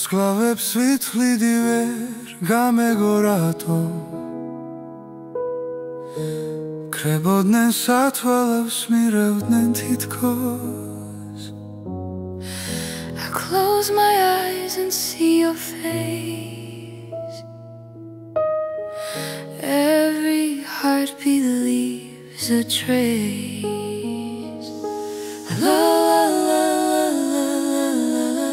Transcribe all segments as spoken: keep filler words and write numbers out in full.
მოსკლავებს ვითვლიდი ვერ გამეგორათო ქრებოდნენ სათვალავს მირევდნენ თითქოს I close my eyes and see your face. Every heartbeat leaves a trace. La la la la la la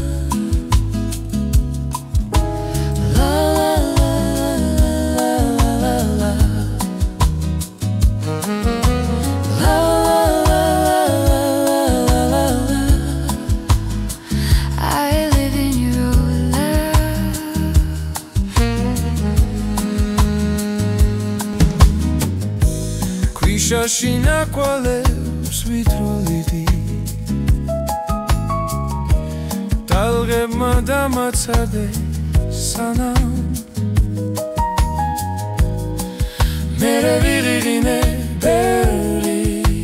la la la la la. Shashina quales vitrolidi Talge madamatsade sanam Mere virigine beri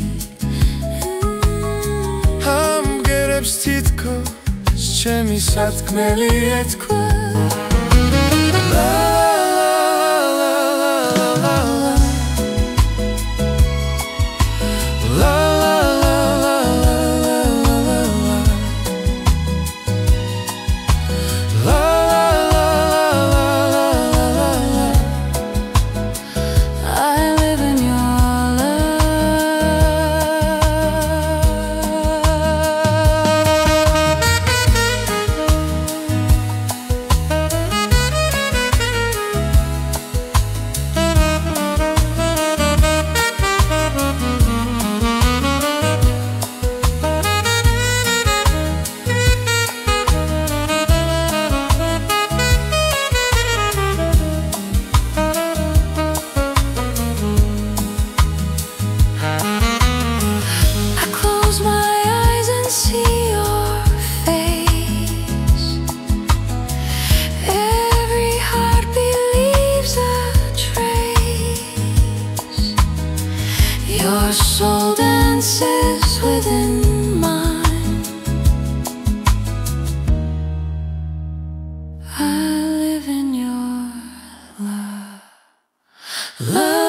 Ham gerebs titkos chemi satkmeli etkva Your soul dances within mine. I live in your love. Love.